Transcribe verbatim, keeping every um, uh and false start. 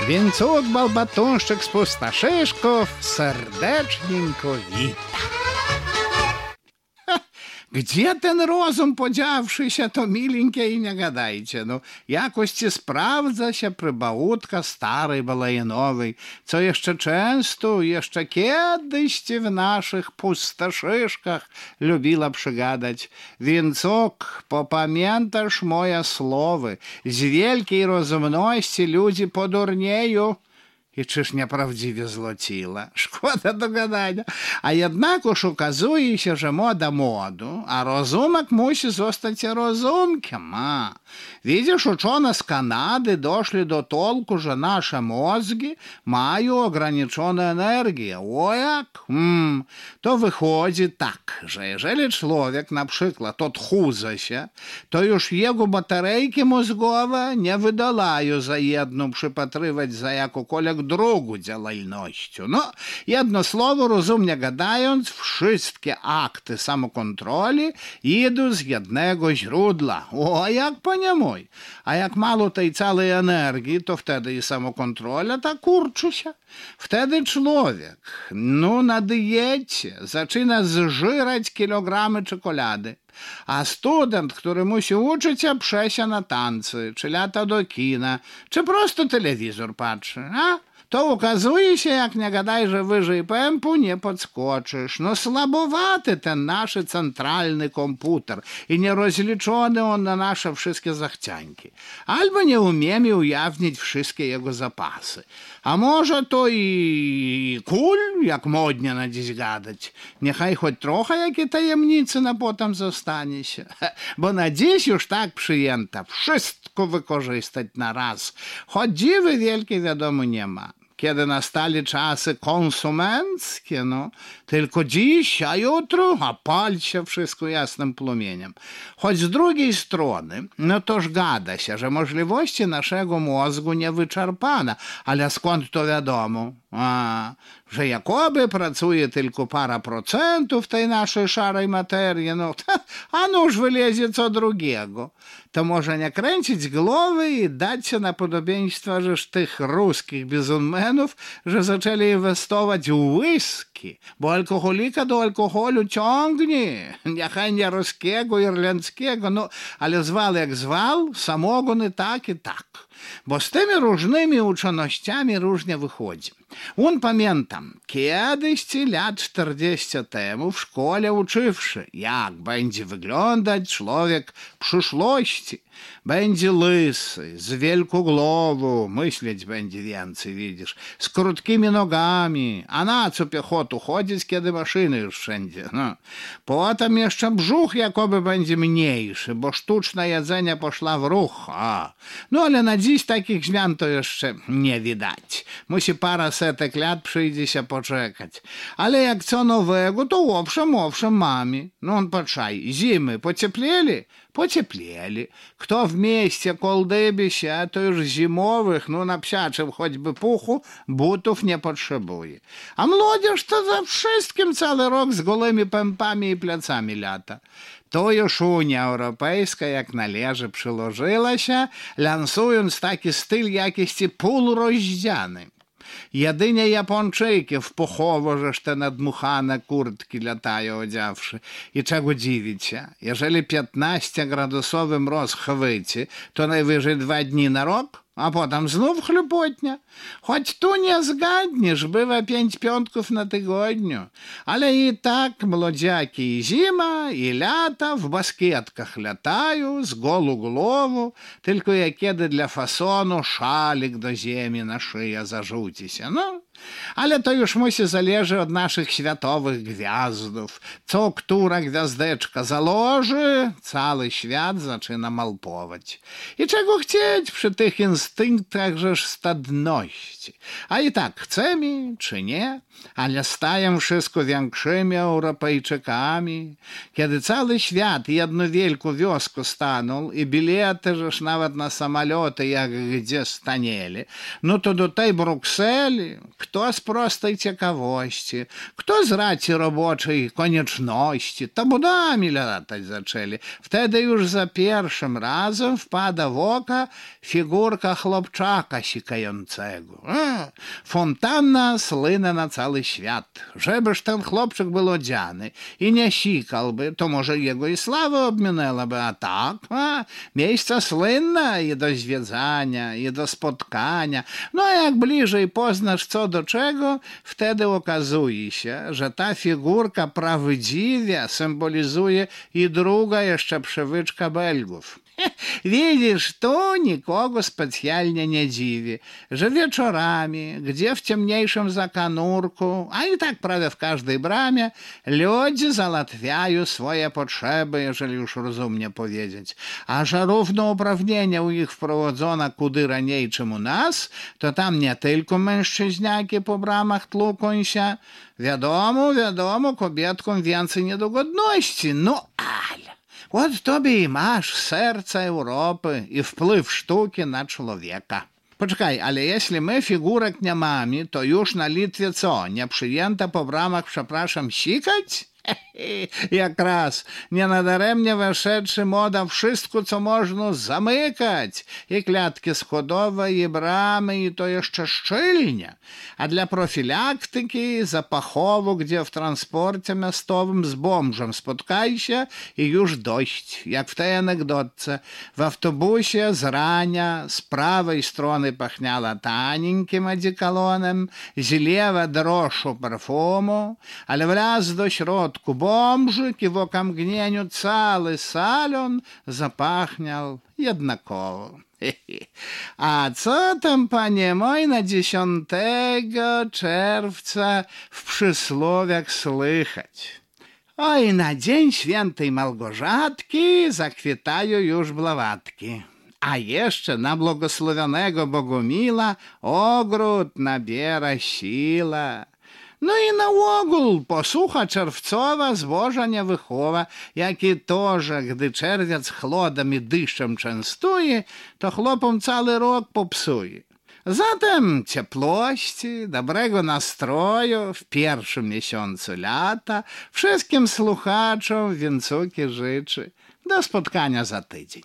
Вінцук Балбатунщик з пустошишков сердечненько віта. Gdzie ten rozum podziawszy się, to milinkie i nie gadajcie. No, jakoś sprawdza się przybałutka starej balajenowej, co jeszcze często, jeszcze kiedyś w naszych pustoszyszkach lubiła przygadać. Więcok, popamiętasz moje słowy, z wielkiej rozumności ludzi podurnieją. I czyż nieprawdziwie zlociła? Szkoda do gadania. A jednakoż okazuje się, że moda modu, a rozumek musi zostać rozumkiem. A. Widzisz, uczone z Kanady doszli do tolku, że nasze mózgi mają ograniczoną energię. O jak? Hmm. To wychodzi tak, że jeżeli człowiek na przykład odchudza się, to już jego baterejki mózgowe nie wydalają za jedną przypatrywać za jakąkolwiek drugą działalnością. No, jedno słowo, rozumnie gadając, wszystkie akty samokontroli idą z jednego źródła. O, jak panie mój. A jak mało tej całej energii, to wtedy i samokontrola ta kurczy się. Wtedy człowiek, no na diecie, zaczyna zżyrać kilogramy czekolady. A student, który musi uczyć się, przesia na tańce, czy lata do kina, czy prosto telewizor patrzy, a? To okazuje się, jak nie gadaj, że wyżej pępu nie podskoczysz. No słabowaty ten nasz centralny komputer i nierozliczony on na nasze wszystkie zachcianki. Albo nie umiemy ujawnić wszystkie jego zapasy. A może to i kul, jak modnie na dziś gadać. Niechaj choć trochę jakie tajemnicy na potem zostanie się. Bo na dziś już tak przyjęta wszystko wykorzystać na raz. Choć dziwy wielkie wiadomo nie ma. Kiedy nastali czasy konsumenckie, no, tylko dziś, a jutro, a pal się wszystko jasnym płomieniem. Choć z drugiej strony, no toż gada się, że możliwości naszego mózgu niewyczerpane, ale skąd to wiadomo? A, że jakoby pracuje tylko para procentów tej naszej szarej materii, no, a nuż wylezie co drugiego. To może nie kręcić głowy i dać się na podobieństwo żeż tych ruskich bizonmenów, że zaczęli inwestować w whisky, bo alkoholika do alkoholu ciągnie, niechaj nie ruskiego, irlandzkiego, no, ale zwał jak zwał, samogon i tak i tak. Bo z tymi różnymi uczonościami różnie wychodzi. On pamiętam, kiedyś lat czterdzieści temu w szkole uczywszy, jak będzie wyglądać człowiek w przyszłości. Będzie lysy, z wielką głową, myśleć będzie więcej, widzisz, z krótkimi nogami. A na co piechotu chodzić, kiedy maszyny już wszędzie? No. Potem jeszcze brzuch jakoby będzie mniejszy, bo sztuczne jedzenie poszła w ruch. A. No ale na dziś takich zmian to jeszcze nie widać. Musi parę setek lat przyjdzie się poczekać. Ale jak co nowego, to owszem, owszem mamy. No on patrzaj, zimy pociepleli? Pociepleli. Kto w mieście kołdybi się, to już zimowych, no na psiaczym choćby puchu, butów nie potrzebuje. A młodzież to za wszystkim cały rok z gołymi pępami i plecami lata. To już Unia Europejska, jak należy, przyłożyła się, lansując taki styl jakiś półrozdziany. Jedynie Japończyki w pochowo, żeż te nadmuchane kurtki latają odziawszy. I czego dziwić się? Jeżeli piętnastogradosowy mróz chwyci, to najwyżej dwa dni na rok, a potem znów chlupotnia. Choć tu nie zgadniesz, bywa pięć piątków na tygodniu. Ale i tak młodziaki i zima, i lata w baskietkach latają z golą głową, tylko jak kiedy dla fasonu szalik do ziemi na szyję zarzuci się. No, ale to już musi zależy od naszych światowych gwiazdów. Co która gwiazdeczka zaloży, cały świat zaczyna malpować. I czego chcieć przy tych instynktach żeż stadności? A i tak chcemy, czy nie, ale stają wszystko większymi Europejczykami. Kiedy cały świat jedną wielką wioskę stanął i bilety żeż nawet na samoloty jak gdzie stanęli, no to do tej Brukseli kto z prostej ciekawości, kto z racji roboczej konieczności, to budami latać zaczęli. Wtedy już za pierwszym razem wpada w oko figurka za chłopczaka sikającego. E, fontanna słyne na cały świat. Żebyż ten chłopczyk był odziany i nie sikałby, to może jego i sława obminęłaby, a tak, a, miejsce słynne i do zwiedzania, i do spotkania. No a jak bliżej poznasz co do czego, wtedy okazuje się, że ta figurka prawdziwie symbolizuje i druga jeszcze przywyczka Belgów. Widzisz, tu nikogo specjalnie nie dziwi, że wieczorami, gdzie w ciemniejszym zakanurku, a i tak prawie w każdej bramie, ludzie załatwiają swoje potrzeby, jeżeli już rozumnie powiedzieć. A że równouprawnienie u nich wprowadzono kudy raniej, czym u nas, to tam nie tylko mężczyźniaki po bramach tłuką się. Wiadomo, wiadomo, kobietkom więcej niedogodności, no ale... От тобі і masz serce Europy i wpływ sztuki na człowieka. Poczekaj, ale jeśli my figurek nie mamy, to już na Litwie co? Nie przyjęto po bramach, przepraszam, sikać? Jak raz, nie nadaremnie weszedszy moda wszystko, co można zamykać. I klatki schodowe, i bramy, i to jeszcze szczelnie. A dla profilaktyki zapachowo, gdzie w transporcie miastowym z bomżem spotkaj się i już dość. Jak w tej anegdotce. W autobusie z rania z prawej strony pachniała taninkim odekolonem, z lewej droższą perfumu, ale wraz do środka бомжик, и в окамгнению cały salon zapachniał jednakowo. A co tam, panie moj, na dziesiątego czerwca w przysłowiach słychać? Oj, na dzień świętej Małgorzatki zakwitają już blawatki. A jeszcze na błogosławionego Bogumila ogród nabiera sila. No i na ogół posłucha czerwcowa zboża nie wychowa, jak i to, że gdy czerwiec chłodem i deszczem częstuje, to chłopom cały rok popsuje. Zatem ciepłości, dobrego nastroju w pierwszym miesiącu lata wszystkim słuchaczom Więcuki życzy. Do spotkania za tydzień.